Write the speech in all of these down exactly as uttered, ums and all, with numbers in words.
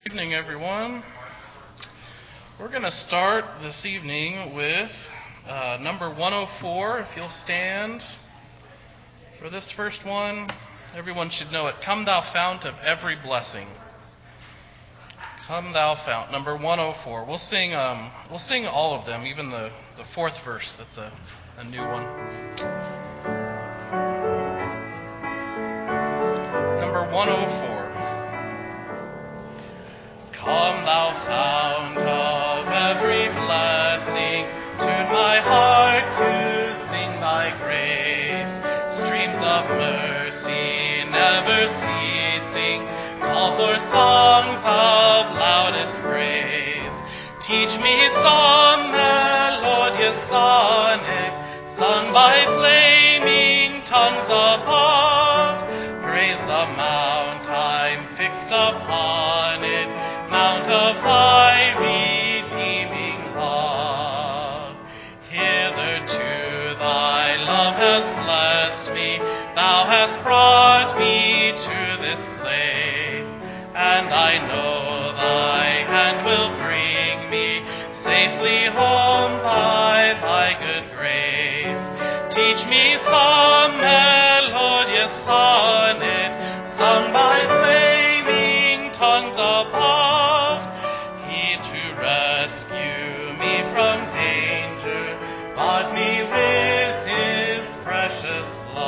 Good evening, everyone. We're going to start this evening with uh, number one oh four. If you'll stand for this first one. Everyone should know it. Come, thou fount of every blessing. Come, thou fount. Number one oh four. We'll sing. Um, we'll sing all of them, even the, the fourth verse. That's a, a new one. Number one oh four. Come, thou fount of every blessing, tune my heart to sing thy grace. Streams of mercy never ceasing, call for songs of loudest praise. Teach me some melodious sonnet, sung by flaming tongues above. Praise the mount I'm fixed upon it, mount of thy redeeming love. Hitherto thy love has blessed me, thou hast brought me to this place, and I know thy hand will bring me safely home by thy good grace. Teach me some melodious sonnet, sung by flaming tongues above. He to rescue me from danger bought me with his precious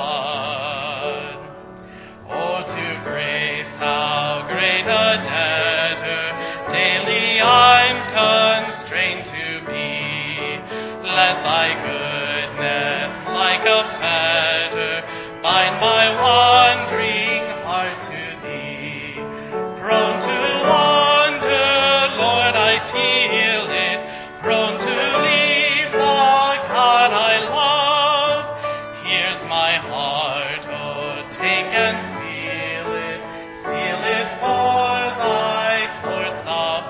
blood. Oh, to grace how great a debtor daily I'm constrained to be. Let thy goodness like a fetter bind my wandering heart to thee. Prone to wander, Lord, I feel it, prone to leave the God I love. Here's my heart, oh, take and seal it, seal it for thy courts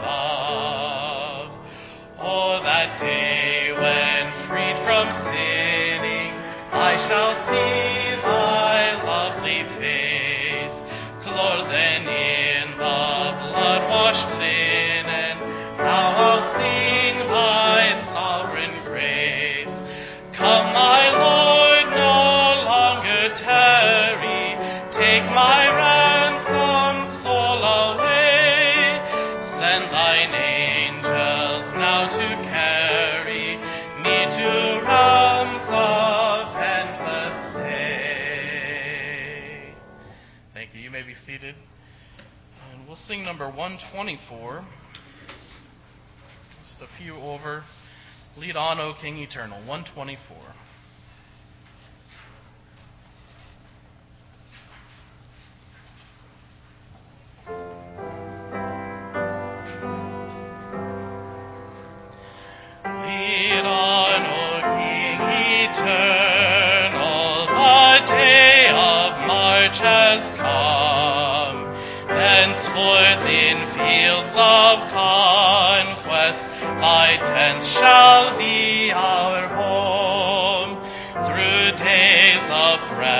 above. Oh, that day when freed from sinning, I shall see thy lovely face, clothed in the blood-washed linen, how I'll sing thy sovereign grace. Come, my Lord, no longer tarry, take my ransomed soul away. Send thine angels now to carry me to realms of endless day. Thank you. You may be seated. And we'll sing number one twenty-four. Just a few over. Lead on, O King Eternal. one twenty-four. Lead on, O King Eternal, the day of March has come. Henceforth in fields of conquest, thy tents shall be our home. Through days of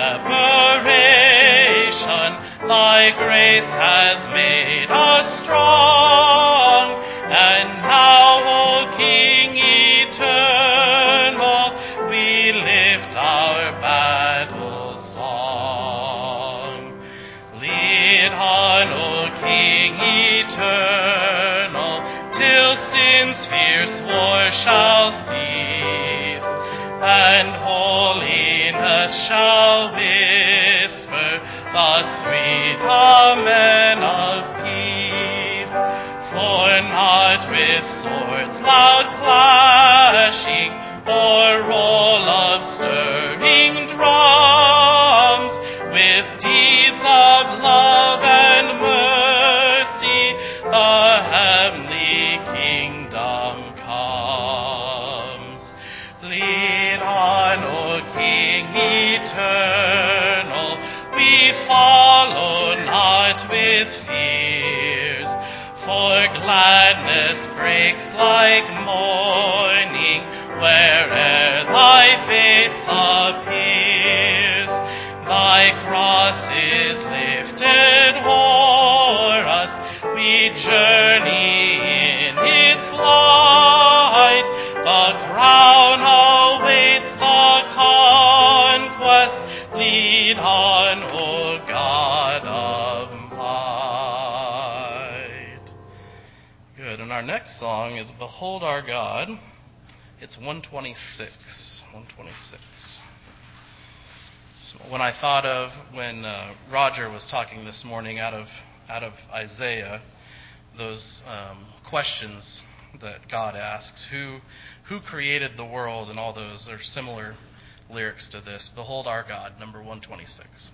preparation, thy grace has made us strong. And now, O King Eternal, we lift our battle song. Lead on, O King Eternal, till sin's fierce war shall cease, and holiness shall whisper the sweet amen of peace. For not with swords loud clashing, or roll of stirring drums, with deeds of love and mercy, the heavenly kingdom comes. Lead on, O King Eternal, we follow not with fears, for gladness breaks like morning where'er thy face appears. Thy cross is lifted o'er us, we journey Good. And our next song is Behold Our God. It's one twenty-six. one twenty-six. So when I thought of when uh, Roger was talking this morning out of out of Isaiah, those um, questions that God asks, who who created the world, and all those are similar lyrics to this. Behold Our God, number one twenty-six.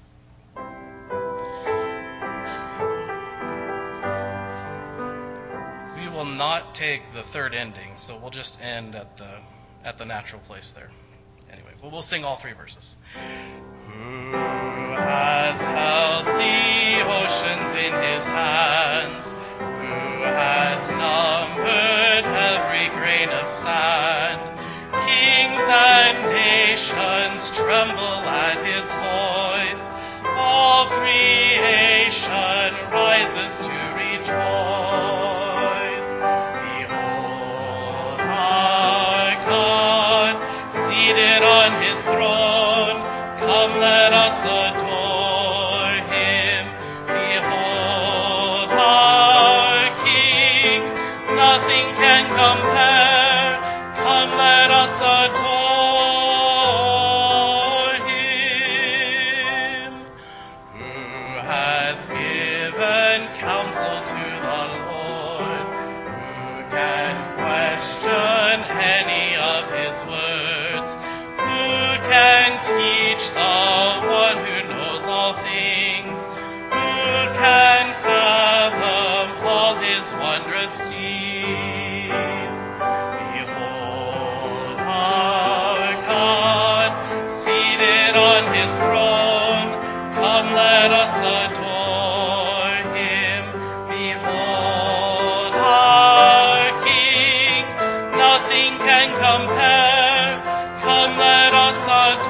We will not take the third ending, so we'll just end at the at the natural place there. Anyway, but we'll sing all three verses. Who has held the oceans in his hands? Who has numbered every grain of sand? Kings and nations tremble at his voice. All creation rises to rejoice. Behold our God, seated on his throne. Come, let us adore him. Behold our King, nothing can compare. Come, let us adore him. Who has given counsel to the Lord? Who can question any of his words? Who can teach the one who knows all things? Who can fathom all his wondrous deeds? Behold our God, seated on his throne. Come, let us adore him. Behold our King, nothing can compare. Come, let us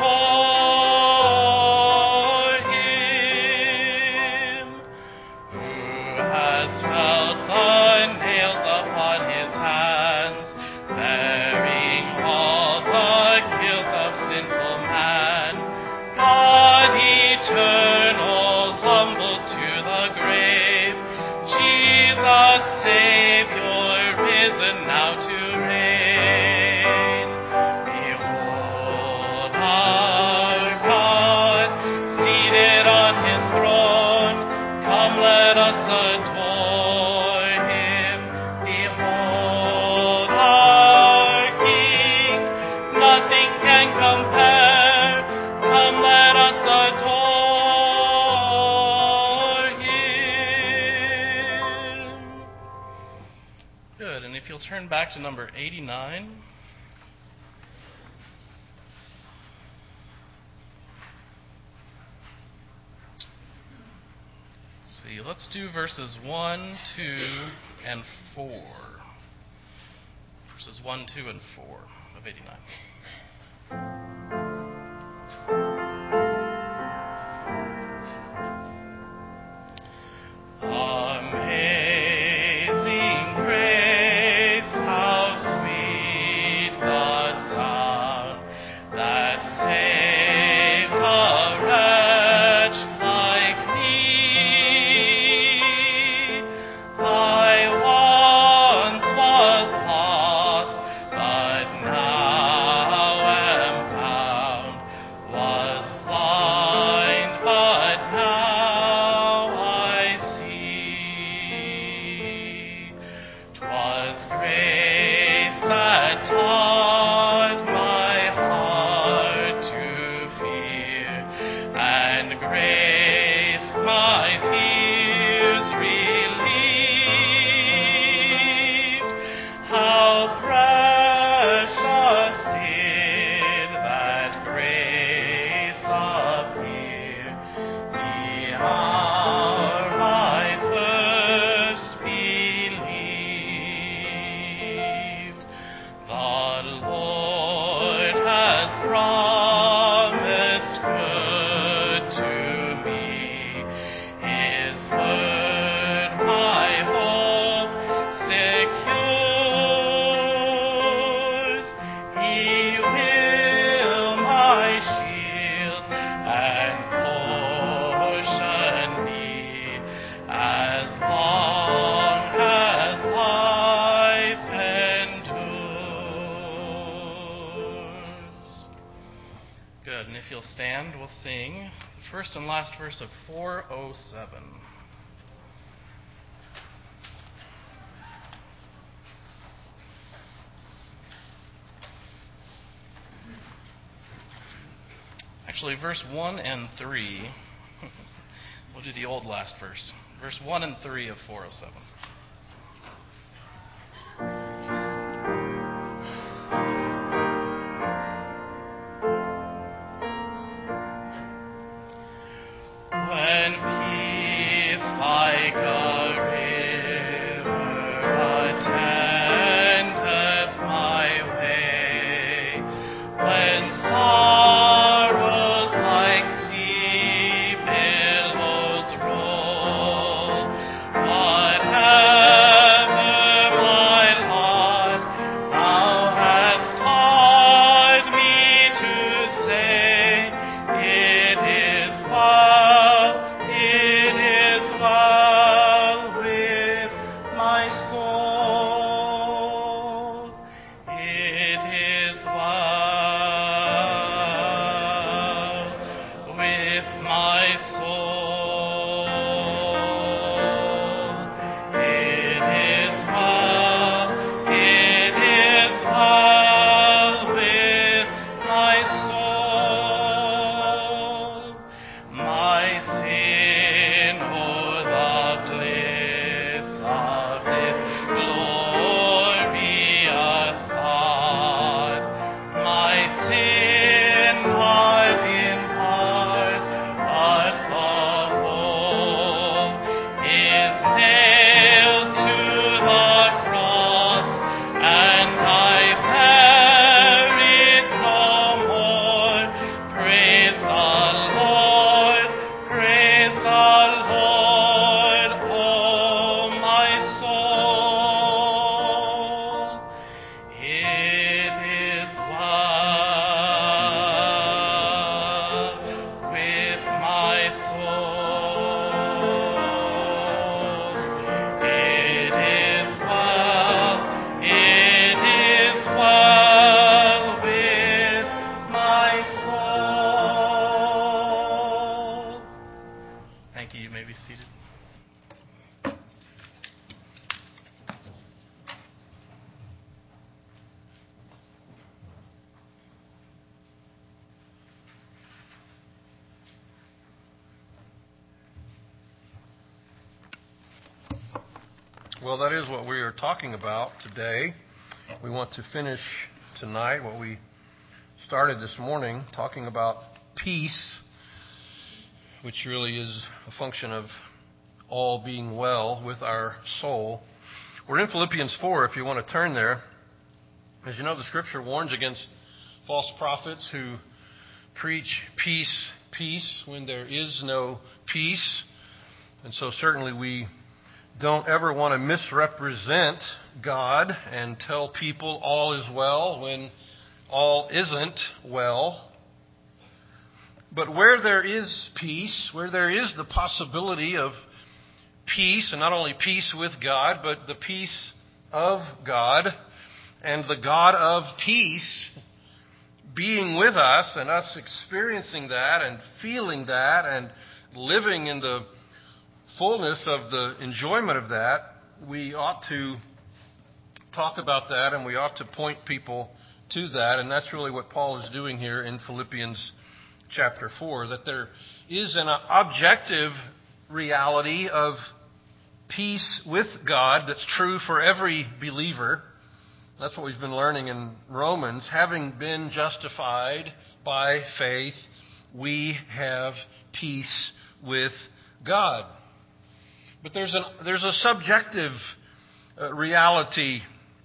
adore him. Who has felt the nails upon his hands, bearing all the guilt of sinful man? God eternal, humbled to the grave, Jesus Savior, risen now to reign. Behold our God, seated on his throne. Come, let us adore him. Behold our King, nothing can compare. Come, let us adore him. Good. And if you'll turn back to number eighty-nine. Let's see, let's do verses one, two, and four. Verses one, two, and four of eighty-nine. Amazing grace, how sweet the sound that saved a wretch like me. I once was lost, but now am found. sing the first and last verse of four oh seven. Actually, verse one and three. We'll do the old last verse. Verse one and three of four oh seven. When peace like a river attendeth my way, when sorrows like sea billows roll, whatever my lot, thou hast taught me to say, it is well, it is well with my soul. It is well with my soul. It is well, it is well with my soul. My sin, oh, the bliss of this glorious thought. My sin, not in part, but the whole, is nailed to the cross, and I bear it no more. Praise the Lord, praise the Lord, oh my soul. It is well with my soul. It is well, it is well with my soul. Thank you. You may be seated. Well, that is what we are talking about today. We want to finish tonight what we started this morning, talking about peace, which really is a function of all being well with our soul. We're in Philippians four, if you want to turn there. As you know, the Scripture warns against false prophets who preach peace, peace, when there is no peace. And so certainly we don't ever want to misrepresent God and tell people all is well when all isn't well. But where there is peace, where there is the possibility of peace, and not only peace with God, but the peace of God, and the God of peace being with us, and us experiencing that and feeling that and living in the fullness of the enjoyment of that, we ought to talk about that, and we ought to point people to that. And that's really what Paul is doing here in Philippians chapter four, that there is an objective reality of peace with God that's true for every believer. That's what we've been learning in Romans. Having been justified by faith, we have peace with God. But there's an there's a subjective uh, reality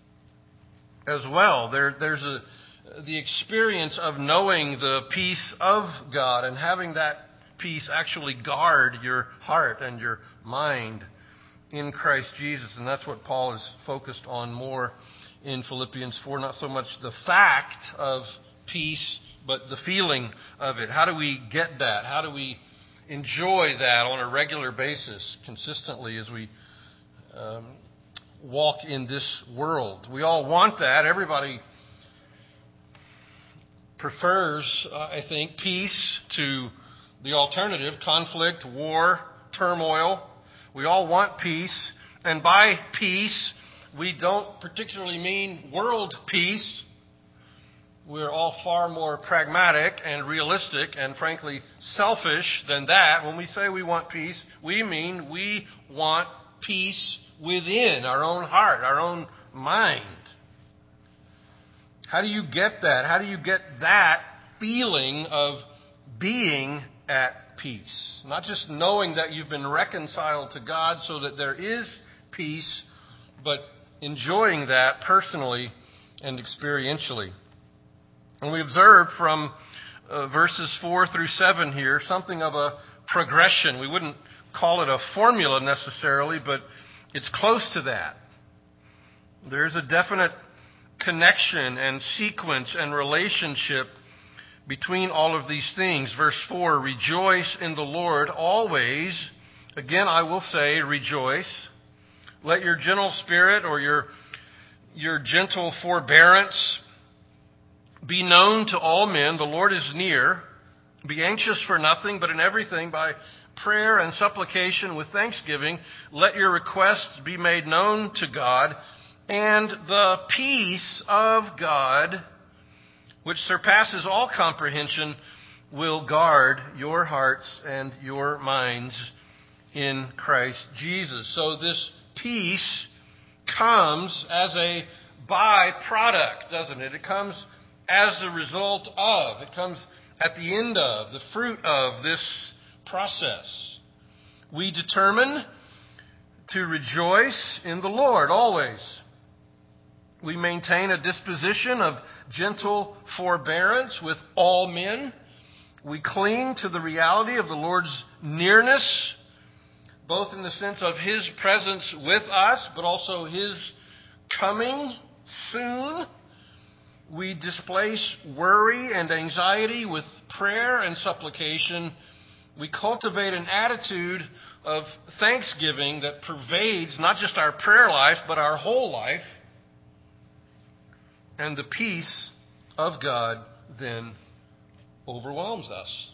as well. There there's a the experience of knowing the peace of God and having that peace actually guard your heart and your mind in Christ Jesus. And that's what Paul is focused on more in Philippians four. Not so much the fact of peace, but the feeling of it. How do we get that? How do we enjoy that on a regular basis, consistently, as we um, walk in this world? We all want that. Everybody prefers, uh, I think, peace to the alternative, conflict, war, turmoil. We all want peace. And by peace, we don't particularly mean world peace. We're all far more pragmatic and realistic and frankly selfish than that. When we say we want peace, we mean we want peace within our own heart, our own mind. How do you get that? How do you get that feeling of being at peace? Not just knowing that you've been reconciled to God so that there is peace, but enjoying that personally and experientially. And we observe from uh, verses four through seven here something of a progression. We wouldn't call it a formula necessarily, but it's close to that. There's a definite connection and sequence and relationship between all of these things. Verse four, rejoice in the Lord always. Again, I will say rejoice. Let your gentle spirit or your, your gentle forbearance be known to all men. The Lord is near. Be anxious for nothing, but in everything by prayer and supplication with thanksgiving, let your requests be made known to God, and the peace of God, which surpasses all comprehension, will guard your hearts and your minds in Christ Jesus. So this peace comes as a byproduct, doesn't it? It comes as a result of, it comes at the end of, the fruit of this process. We determine to rejoice in the Lord always. We maintain a disposition of gentle forbearance with all men. We cling to the reality of the Lord's nearness, both in the sense of His presence with us, but also His coming soon. We displace worry and anxiety with prayer and supplication. We cultivate an attitude of thanksgiving that pervades not just our prayer life, but our whole life. And the peace of God then overwhelms us.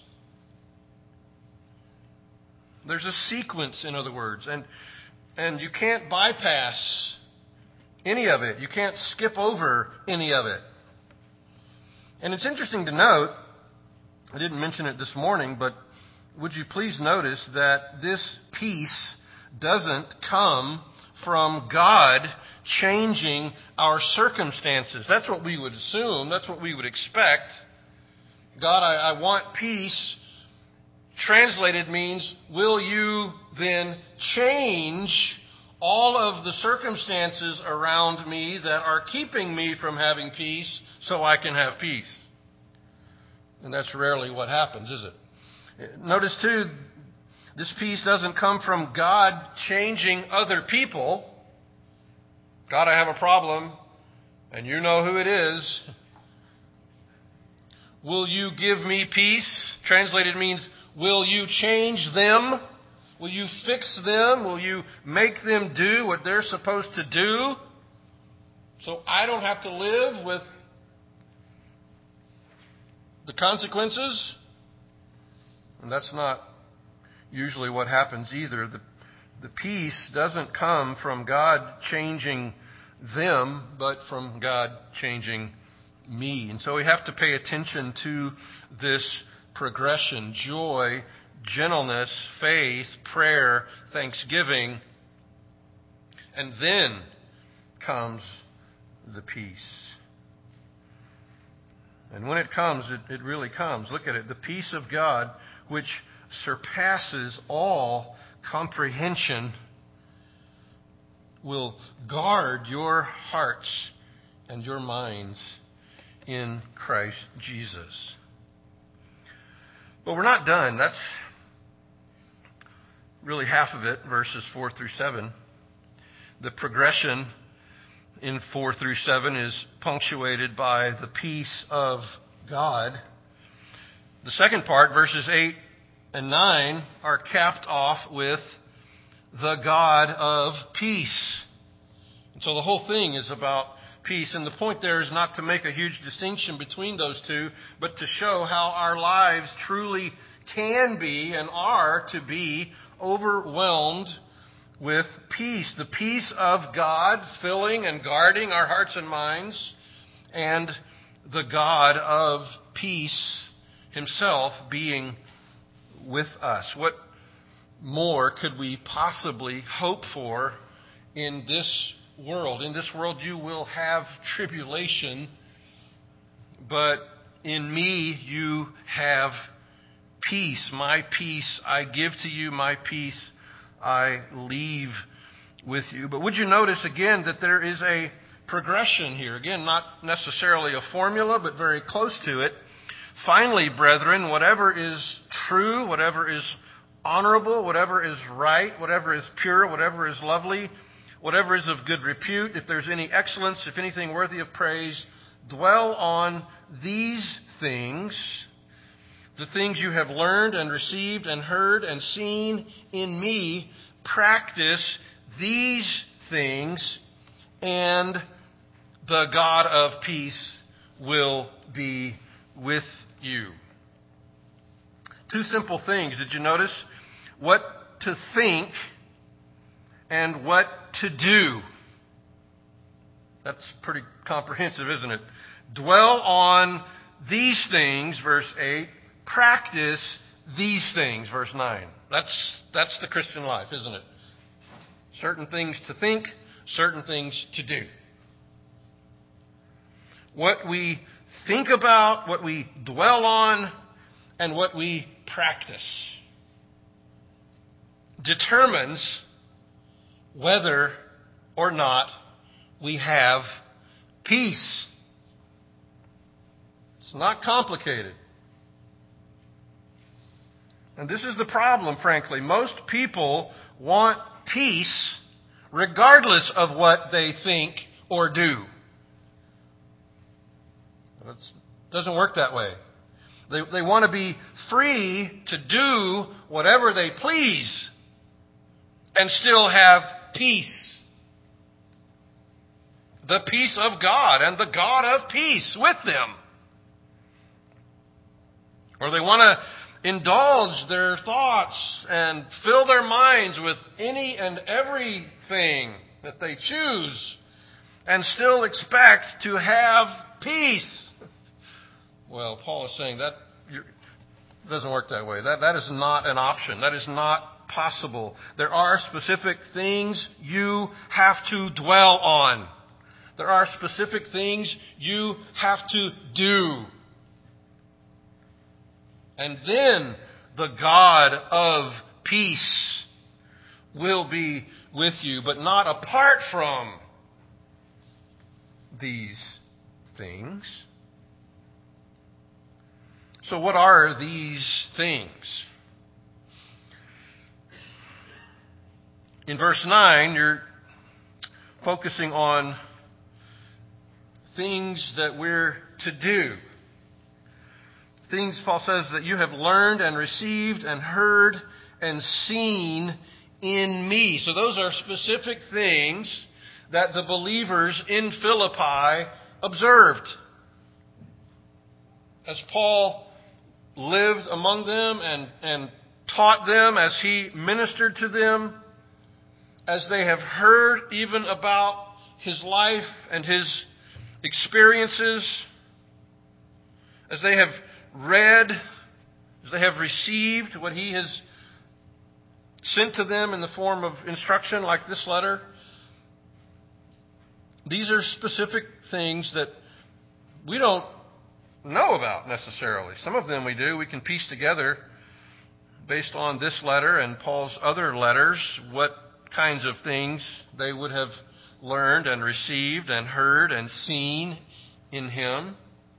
There's a sequence, in other words, and and you can't bypass any of it. You can't skip over any of it. And it's interesting to note, I didn't mention it this morning, but would you please notice that this peace doesn't come from God changing our circumstances. That's what we would assume. That's what we would expect. God, I, I want peace. Translated means, will you then change all of the circumstances around me that are keeping me from having peace so I can have peace? And that's rarely what happens, is it? Notice, too, this peace doesn't come from God changing other people. God, I have a problem, and you know who it is. Will you give me peace? Translated means, will you change them? Will you fix them? Will you make them do what they're supposed to do? So I don't have to live with the consequences? And that's not usually what happens either. The, the peace doesn't come from God changing them, but from God changing me. And so we have to pay attention to this progression: joy, gentleness, faith, prayer, thanksgiving, and then comes the peace. And when it comes, it, it really comes. Look at it. The peace of God, which surpasses all comprehension, will guard your hearts and your minds in Christ Jesus. But we're not done. That's really half of it, verses four through seven. The progression in four through seven is punctuated by the peace of God. The second part, verses eight and nine, are capped off with the God of peace. And so the whole thing is about peace. And the point there is not to make a huge distinction between those two, but to show how our lives truly can be and are to be overwhelmed with peace. The peace of God filling and guarding our hearts and minds, and the God of peace himself being with us. What more could we possibly hope for in this world? In this world you will have tribulation, but in me you have peace. My peace I give to you, my peace I leave with you. But would you notice again that there is a progression here? Again, not necessarily a formula, but very close to it. Finally, brethren, whatever is true, whatever is honorable, whatever is right, whatever is pure, whatever is lovely, whatever is of good repute, if there's any excellence, if anything worthy of praise, dwell on these things, the things you have learned and received and heard and seen in me. Practice these things, and the God of peace will be with you. Two simple things. Did you notice? What to think and what to do. That's pretty comprehensive, isn't it? Dwell on these things, verse eight. Practice these things, verse nine. That's, that's the Christian life, isn't it? Certain things to think, certain things to do. What we think about, what we dwell on, and what we practice determines whether or not we have peace. It's not complicated. And this is the problem, frankly. Most people want peace regardless of what they think or do. It doesn't work that way. They, they want to be free to do whatever they please and still have peace. The peace of God and the God of peace with them. Or they want to indulge their thoughts and fill their minds with any and everything that they choose and still expect to have peace. Well, Paul is saying that it doesn't work that way. That, that is not an option. That is not possible. There are specific things you have to dwell on. There are specific things you have to do. And then the God of peace will be with you, but not apart from these things. So what are these things? In verse nine, you're focusing on things that we're to do. Things, Paul says, that you have learned and received and heard and seen in me. So those are specific things that the believers in Philippi observed. As Paul lived among them and, and taught them, as he ministered to them, as they have heard even about his life and his experiences, as they have read, as they have received what he has sent to them in the form of instruction like this letter, these are specific things that we don't know about necessarily. Some of them we do. We can piece together, based on this letter and Paul's other letters, what kinds of things they would have learned and received and heard and seen in him.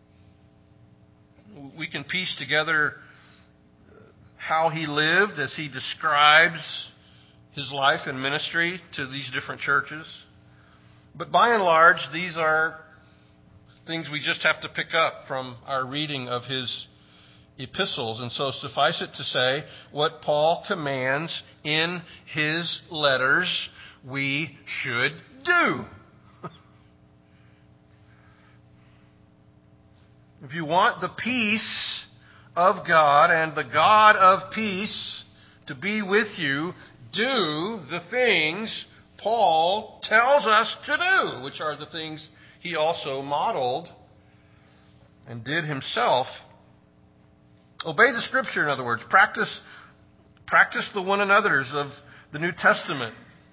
We can piece together how he lived as he describes his life and ministry to these different churches. But by and large, these are things we just have to pick up from our reading of his epistles. And so suffice it to say, what Paul commands in his letters, we should do. If you want the peace of God and the God of peace to be with you, do the things Paul tells us to do, which are the things he also modeled and did himself. Obey the Scripture, in other words. Practice, practice the one another's of the New Testament.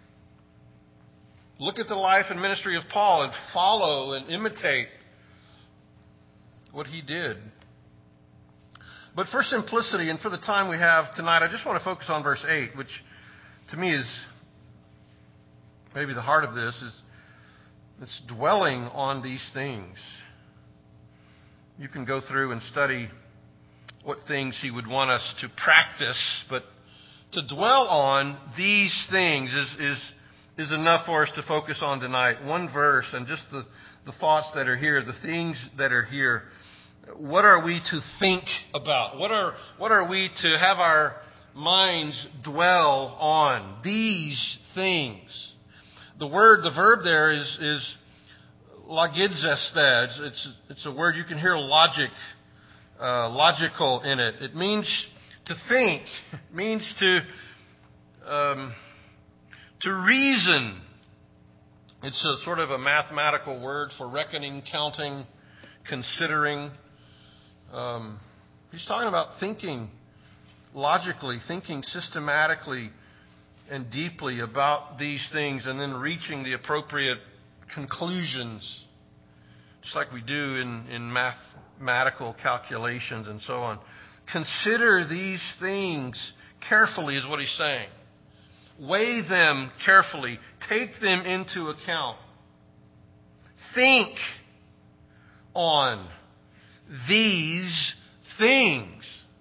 Look at the life and ministry of Paul and follow and imitate what he did. But for simplicity and for the time we have tonight, I just want to focus on verse eight, which to me is maybe the heart of this, is it's dwelling on these things. You can go through and study what things he would want us to practice, but to dwell on these things is is is enough for us to focus on tonight. One verse and just the, the thoughts that are here, the things that are here. What are we to think about? What are what are we to have our minds dwell on? These things. The word, the verb there is is logizesthad. It's, it's it's a word you can hear logic, uh, logical in it. It means to think. It means to um, to reason. It's a sort of a mathematical word for reckoning, counting, considering. Um, he's talking about thinking logically, thinking systematically and deeply about these things, and then reaching the appropriate conclusions, just like we do in, in mathematical calculations and so on. Consider these things carefully is what he's saying. Weigh them carefully. Take them into account. Think on these things.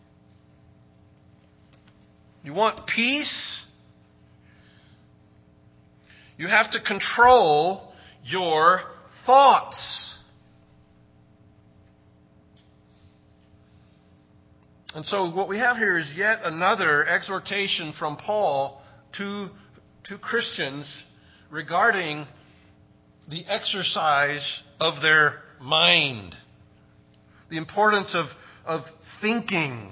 You want peace? You have to control your thoughts. And so what we have here is yet another exhortation from Paul to, to Christians regarding the exercise of their mind. The importance of, of thinking.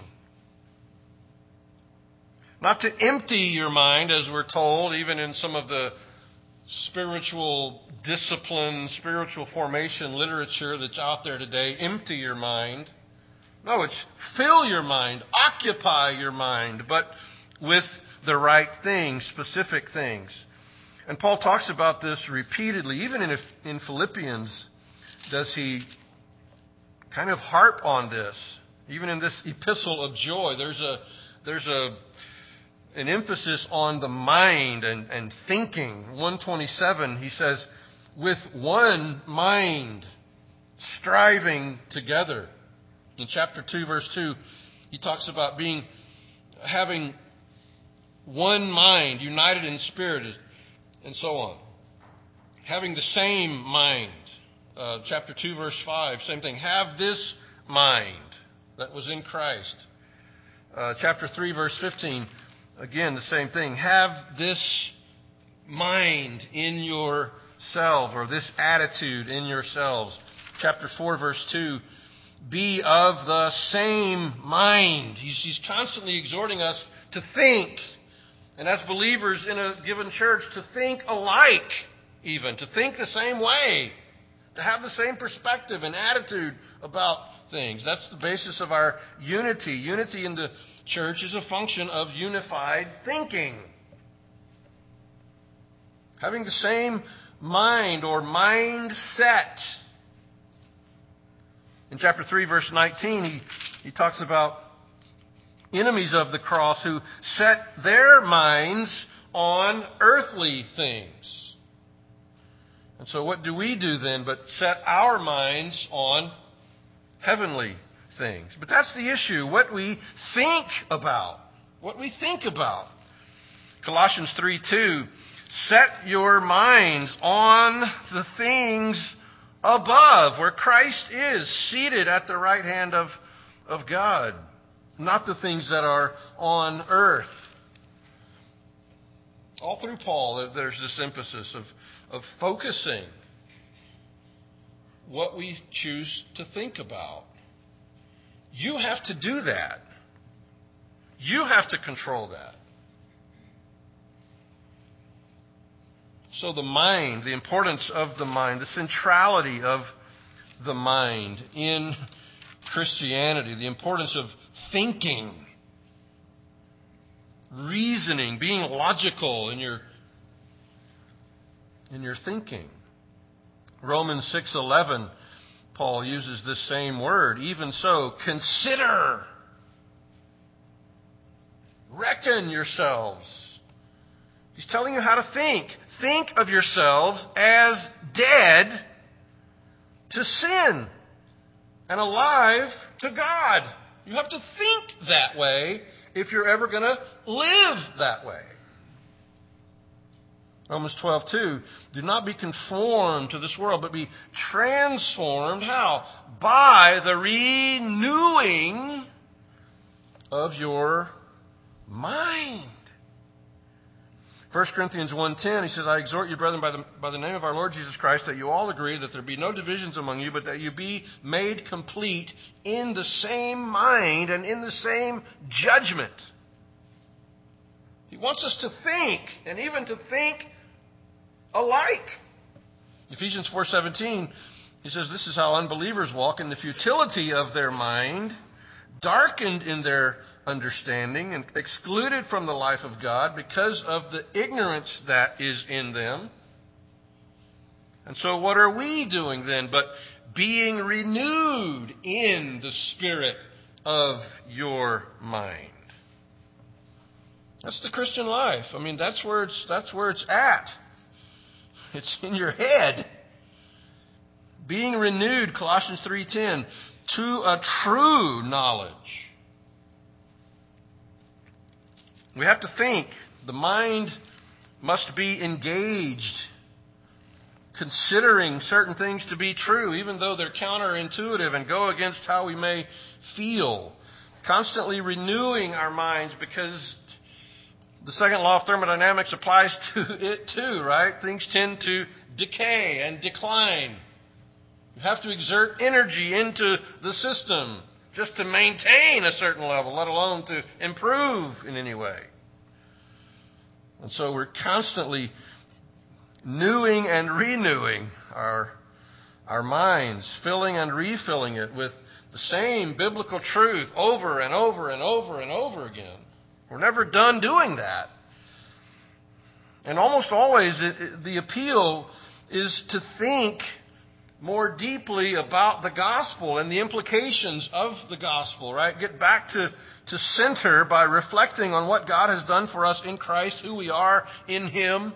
Not to empty your mind, as we're told, even in some of the spiritual discipline, spiritual formation literature that's out there today. Empty your mind. No, it's fill your mind, occupy your mind, but with the right things, specific things. And Paul talks about this repeatedly. Even in, in Philippians does he kind of harp on this. Even in this epistle of joy, there's a there's a an emphasis on the mind and, and thinking. one twenty-seven, he says, with one mind, striving together. In chapter two, verse two, he talks about being, having one mind, united in spirit, and so on. Having the same mind. Uh, chapter two, verse five, same thing. Have this mind that was in Christ. Uh, chapter three, verse fifteen, again, the same thing. Have this mind in yourselves, or this attitude in yourselves. Chapter four, verse two, be of the same mind. He's, he's constantly exhorting us to think. And as believers in a given church, to think alike even. To think the same way. To have the same perspective and attitude about things. That's the basis of our unity. Unity in the church is a function of unified thinking. Having the same mind or mindset. In chapter three, verse nineteen, he, he talks about enemies of the cross who set their minds on earthly things. And so what do we do then but set our minds on heavenly things? But that's the issue, what we think about. What we think about. Colossians three two, set your minds on the things above, where Christ is seated at the right hand of, of God, not the things that are on earth. All through Paul, there's this emphasis of, of focusing what we choose to think about. You have to do that. You have to control that. So the mind, the importance of the mind, the centrality of the mind in Christianity, the importance of thinking, reasoning, being logical in your in your thinking. Romans six eleven, Paul uses this same word. Even so, consider, reckon yourselves. He's telling you how to think. Think of yourselves as dead to sin and alive to God. You have to think that way if you're ever going to live that way. Romans twelve two, do not be conformed to this world, but be transformed. How? By the renewing of your mind. First Corinthians one ten, he says, I exhort you, brethren, by the, by the name of our Lord Jesus Christ, that you all agree, that there be no divisions among you, but that you be made complete in the same mind and in the same judgment. He wants us to think, and even to think alike. Ephesians four seventeen, he says, this is how unbelievers walk in the futility of their mind, darkened in their understanding and excluded from the life of God because of the ignorance that is in them. And so what are we doing then but being renewed in the spirit of your mind? That's the Christian life. I mean, that's where it's that's where it's at. It's in your head. Being renewed, Colossians three ten, to a true knowledge. We have to think. The mind must be engaged, considering certain things to be true, even though they're counterintuitive and go against how we may feel. Constantly renewing our minds, because the second law of thermodynamics applies to it too, right? Things tend to decay and decline. You have to exert energy into the system just to maintain a certain level, let alone to improve in any way. And so we're constantly newing and renewing our, our minds, filling and refilling it with the same biblical truth over and over and over and over again. We're never done doing that. And almost always it, it, the appeal is to think more deeply about the gospel and the implications of the gospel, right? Get back to, to center by reflecting on what God has done for us in Christ, who we are in Him,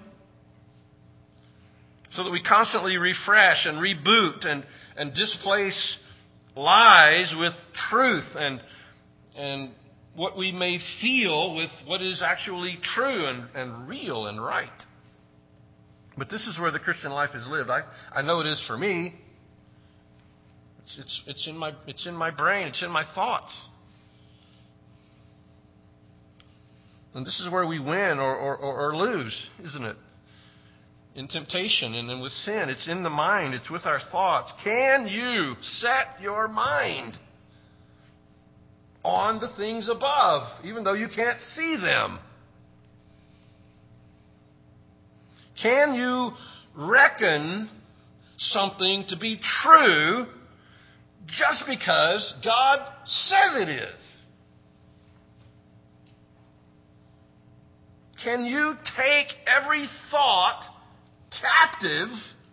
so that we constantly refresh and reboot and, and displace lies with truth and, and what we may feel with what is actually true and, and real and right. But this is where the Christian life is lived. I, I know it is for me. It's, it's, it's, in my, it's in my brain. It's in my thoughts. And this is where we win or, or, or lose, isn't it? In temptation and then with sin. It's in the mind. It's with our thoughts. Can you set your mind on the things above, even though you can't see them? Can you reckon something to be true just because God says it is? Can you take every thought captive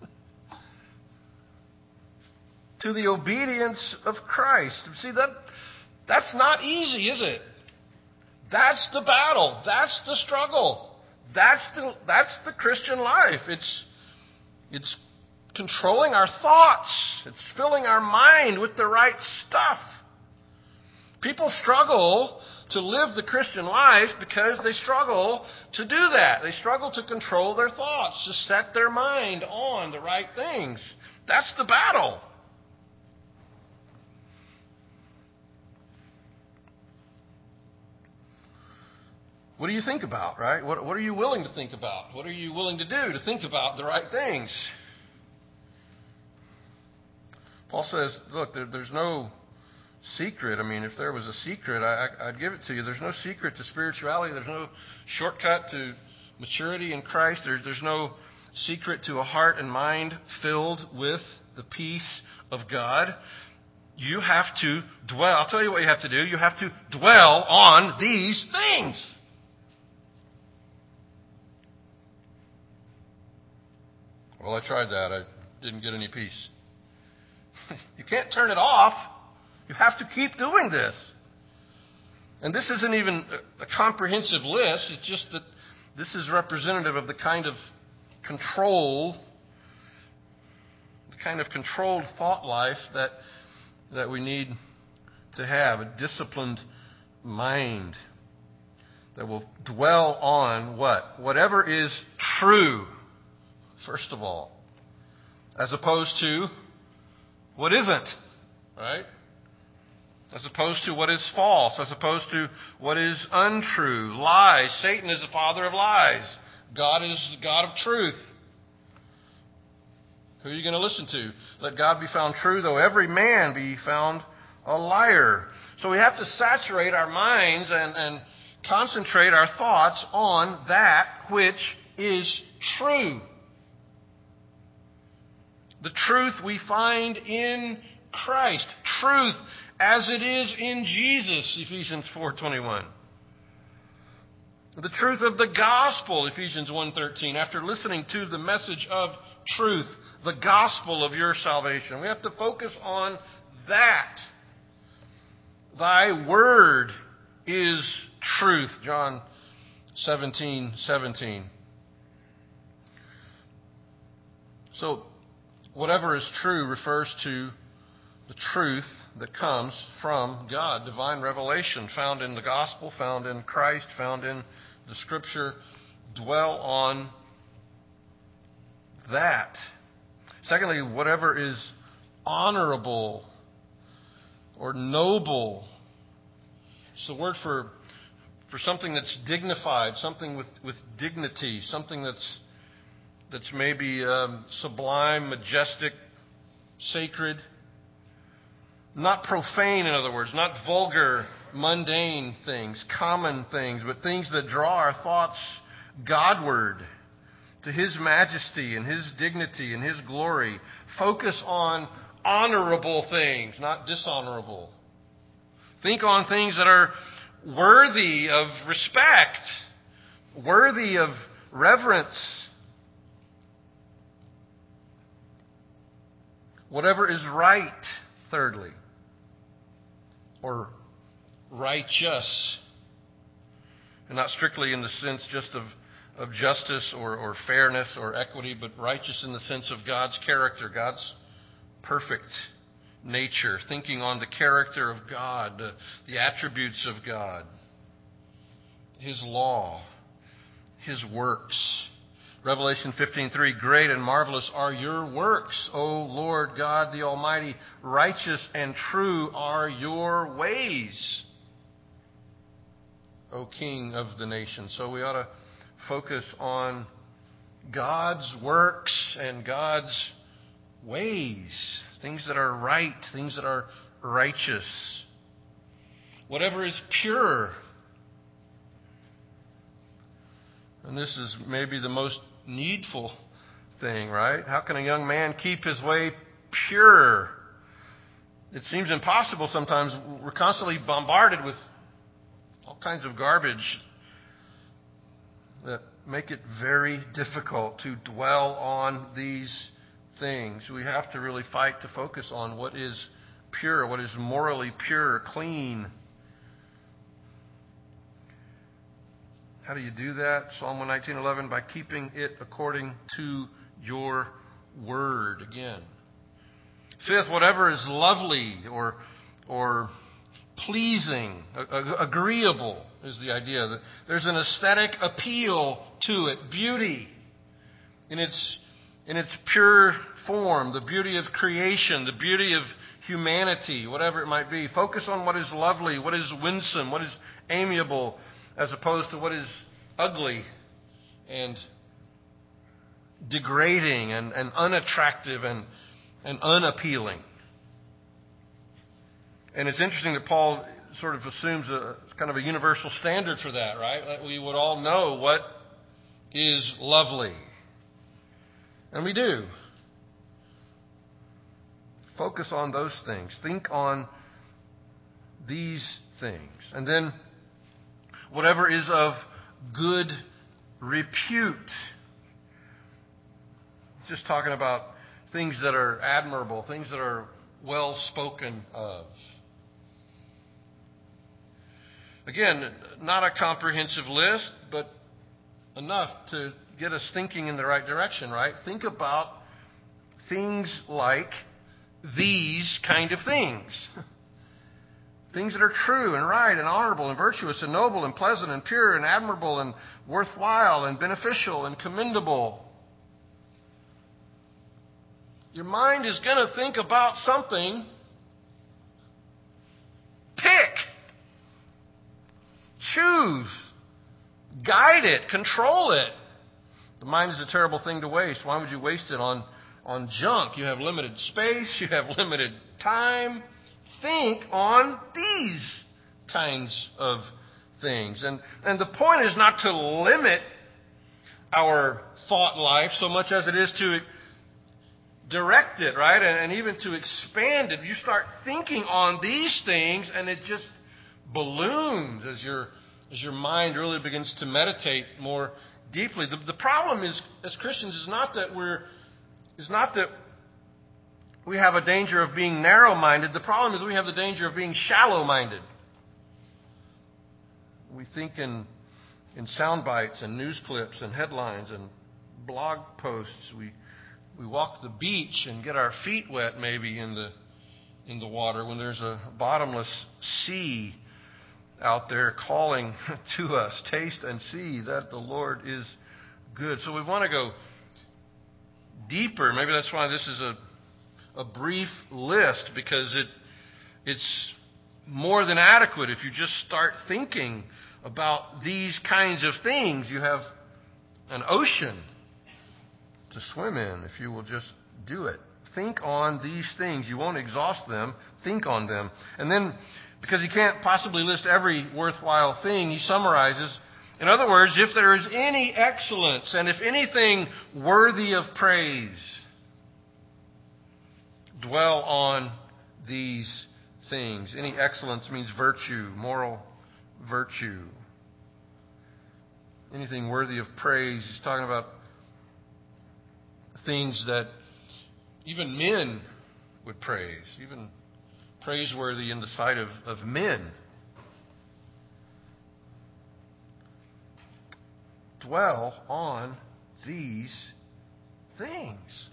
to the obedience of Christ? See, that that's not easy, is it? That's the battle. That's the struggle. That's the that's the Christian life. It's it's controlling our thoughts. It's filling our mind with the right stuff. People struggle to live the Christian life because they struggle to do that. They struggle to control their thoughts, to set their mind on the right things. That's the battle. What do you think about, right? What, what are you willing to think about? What are you willing to do to think about the right things? Paul says, look, there, there's no secret. I mean, if there was a secret, I, I'd give it to you. There's no secret to spirituality. There's no shortcut to maturity in Christ. There's, there's no secret to a heart and mind filled with the peace of God. You have to dwell. I'll tell you what you have to do. You have to dwell on these things. Well, I tried that. I didn't get any peace. You can't turn it off. You have to keep doing this. And this isn't even a comprehensive list. It's just that this is representative of the kind of control, the kind of controlled thought life that that we need to have, a disciplined mind that will dwell on what? Whatever is true, first of all, as opposed to what isn't, right? As opposed to what is false, as opposed to what is untrue, lies. Satan is the father of lies. God is the God of truth. Who are you going to listen to? Let God be found true, though every man be found a liar. So we have to saturate our minds and, and concentrate our thoughts on that which is true. The truth we find in Christ. Truth as it is in Jesus, Ephesians four twenty-one. The truth of the gospel, Ephesians one thirteen. After listening to the message of truth, the gospel of your salvation. We have to focus on that. Thy word is truth, John seventeen seventeen. So, whatever is true refers to the truth that comes from God. Divine revelation found in the gospel, found in Christ, found in the Scripture. Dwell on that. Secondly, whatever is honorable or noble. It's the word for for something that's dignified, something with, with dignity, something that's that's maybe um, sublime, majestic, sacred. Not profane, in other words, not vulgar, mundane things, common things, but things that draw our thoughts Godward, to His majesty and His dignity and His glory. Focus on honorable things, not dishonorable. Think on things that are worthy of respect, worthy of reverence. Whatever is right, thirdly, or righteous, and not strictly in the sense just of, of justice or, or fairness or equity, but righteous in the sense of God's character, God's perfect nature, thinking on the character of God, the, the attributes of God, His law, His works. Revelation fifteen three, great and marvelous are your works, O Lord God the Almighty. Righteous and true are your ways, O King of the nations. So we ought to focus on God's works and God's ways. Things that are right, things that are righteous. Whatever is pure. And this is maybe the most needful thing, right? How can a young man keep his way pure? It seems impossible sometimes. We're constantly bombarded with all kinds of garbage that make it very difficult to dwell on these things. We have to really fight to focus on what is pure, what is morally pure, clean. How do you do that? Psalm one nineteen eleven, by keeping it according to your word. Again. Fifth, whatever is lovely or or pleasing, agreeable is the idea. There's an aesthetic appeal to it, beauty in its in its pure form, the beauty of creation, the beauty of humanity, whatever it might be. Focus on what is lovely, what is winsome, what is amiable, as opposed to what is ugly and degrading and, and unattractive and, and unappealing. And it's interesting that Paul sort of assumes a kind of a universal standard for that, right? That we would all know what is lovely. And we do. Focus on those things. Think on these things. And then whatever is of good repute. Just talking about things that are admirable, things that are well spoken of. Again, not a comprehensive list, but enough to get us thinking in the right direction, right? Think about things like these kind of things. Things that are true and right and honorable and virtuous and noble and pleasant and pure and admirable and worthwhile and beneficial and commendable. Your mind is going to think about something. Pick. Choose. Guide it. Control it. The mind is a terrible thing to waste. Why would you waste it on, on junk? You have limited space. You have limited time. Think on these kinds of things. And, and the point is not to limit our thought life so much as it is to direct it, right? And, and even to expand it. You start thinking on these things and it just balloons as your as your mind really begins to meditate more deeply. The, the problem is, as Christians, is not that we're is not that we have a danger of being narrow-minded. The problem is we have the danger of being shallow-minded. We think in in sound bites and news clips and headlines and blog posts. We we walk the beach and get our feet wet maybe in the in the water when there's a bottomless sea out there calling to us. Taste and see that the Lord is good. So we want to go deeper. Maybe that's why this is a a brief list, because it it's more than adequate if you just start thinking about these kinds of things. You have an ocean to swim in if you will just do it. Think on these things. You won't exhaust them. Think on them. And then, because he can't possibly list every worthwhile thing, he summarizes, in other words, if there is any excellence and if anything worthy of praise, dwell on these things. Any excellence means virtue, moral virtue. Anything worthy of praise, he's talking about things that even men would praise, even praiseworthy in the sight of, of men. Dwell on these things.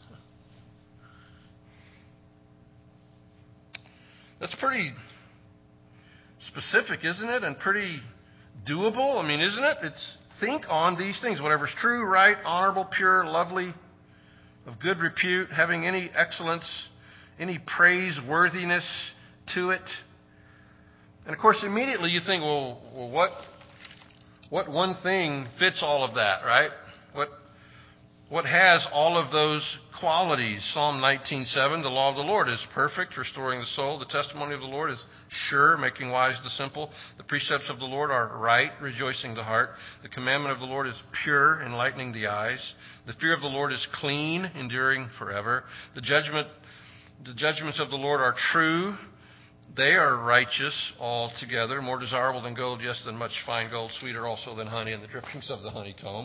That's pretty specific, isn't it? And pretty doable. I mean, isn't it? It's think on these things. Whatever's true, right, honorable, pure, lovely, of good repute, having any excellence, any praiseworthiness to it. And of course, immediately you think, well, well what, what one thing fits all of that, right? What, what has all of those qualities? Psalm nineteen seven, the law of the Lord is perfect, restoring the soul. The testimony of the Lord is sure, making wise the simple. The precepts of the Lord are right, rejoicing the heart. The commandment of the Lord is pure, enlightening the eyes. The fear of the Lord is clean, enduring forever. The judgment, the judgments of the Lord are true. They are righteous altogether, more desirable than gold, yes, than much fine gold, sweeter also than honey and the drippings of the honeycomb.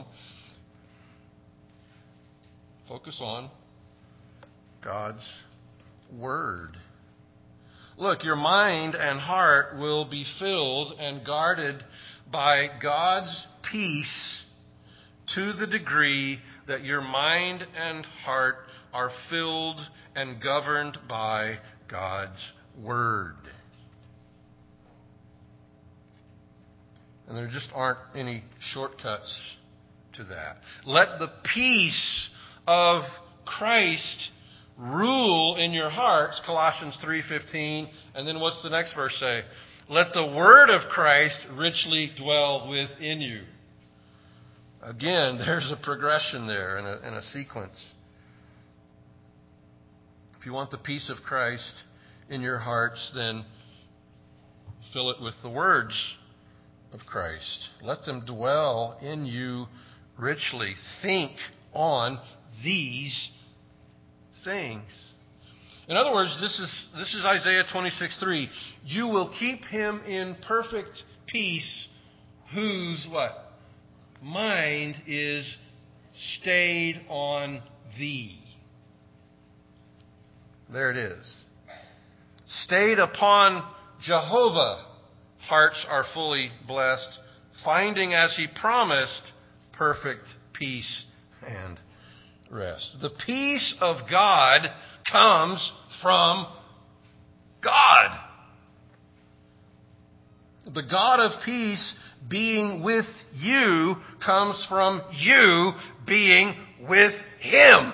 Focus on God's Word. Look, your mind and heart will be filled and guarded by God's peace to the degree that your mind and heart are filled and governed by God's Word. And there just aren't any shortcuts to that. Let the peace of Christ rule in your hearts, Colossians three fifteen. And then what's the next verse say? Let the word of Christ richly dwell within you. Again, there's a progression there and a, and a sequence. If you want the peace of Christ in your hearts, then Fill it with the words of Christ. Let them dwell in you richly. Think on these things. In other words, this is this is Isaiah twenty-six three. You will keep him in perfect peace whose what? Mind is stayed on thee. There it is. Stayed upon Jehovah, hearts are fully blessed, finding as he promised perfect peace and rest. The peace of God comes from God. The God of peace being with you comes from you being with him.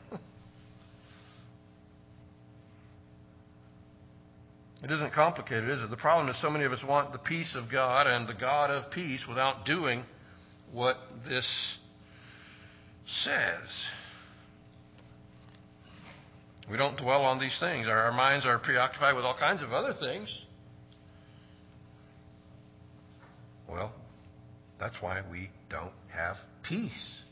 It isn't complicated, is it? The problem is so many of us want the peace of God and the God of peace without doing what this says. We don't dwell on these things. Our, our minds are preoccupied with all kinds of other things. Well, that's why we don't have peace.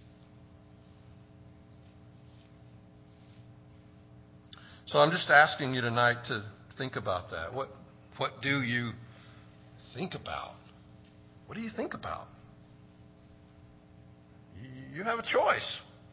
So I'm just asking you tonight to think about that. What what do you think about? What do you think about? You have a choice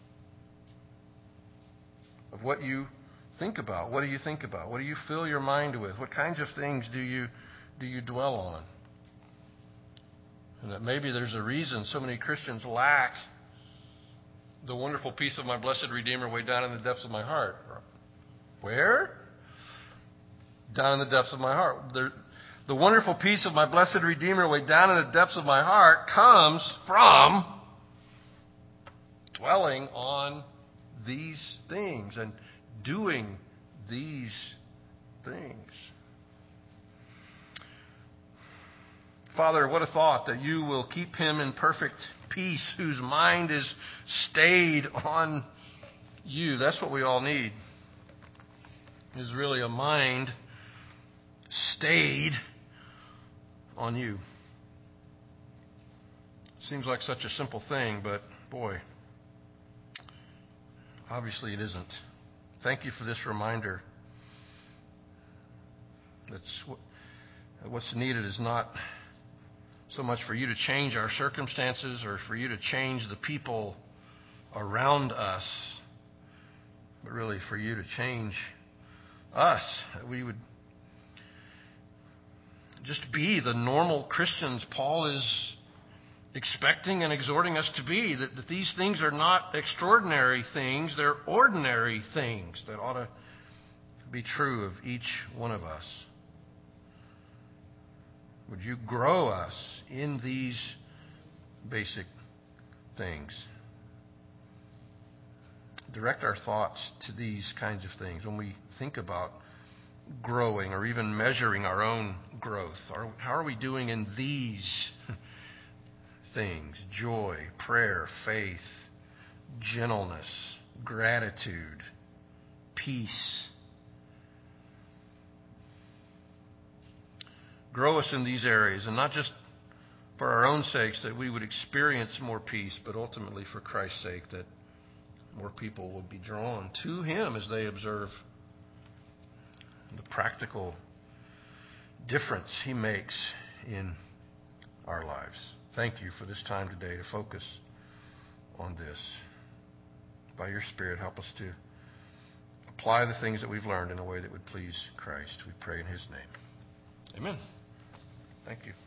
of what you think about. What do you think about? What do you fill your mind with? What kinds of things do you do you dwell on? And that maybe there's a reason so many Christians lack the wonderful peace of my blessed Redeemer way down in the depths of my heart. Where? Down in the depths of my heart. The, the wonderful peace of my blessed Redeemer way down in the depths of my heart comes from dwelling on these things and doing these things. Father, what a thought that you will keep him in perfect peace whose mind is stayed on you. That's what we all need, is really a mind stayed on you. Seems like such a simple thing, but boy, obviously it isn't. Thank you for this reminder. That's what, what's needed is not so much for you to change our circumstances or for you to change the people around us, but really for you to change us. That we would just be the normal Christians Paul is expecting and exhorting us to be. That, that these things are not extraordinary things, they're ordinary things that ought to be true of each one of us. Would you grow us in these basic things? Direct our thoughts to these kinds of things when we think about growing or even measuring our own growth. How are we doing in these things? Joy, prayer, faith, gentleness, gratitude, peace. Grow us in these areas, and not just for our own sakes that we would experience more peace, but ultimately for Christ's sake that more people would be drawn to him as they observe the practical difference he makes in our lives. Thank you for this time today to focus on this. By your Spirit, help us to apply the things that we've learned in a way that would please Christ. We pray in his name. Amen. Thank you.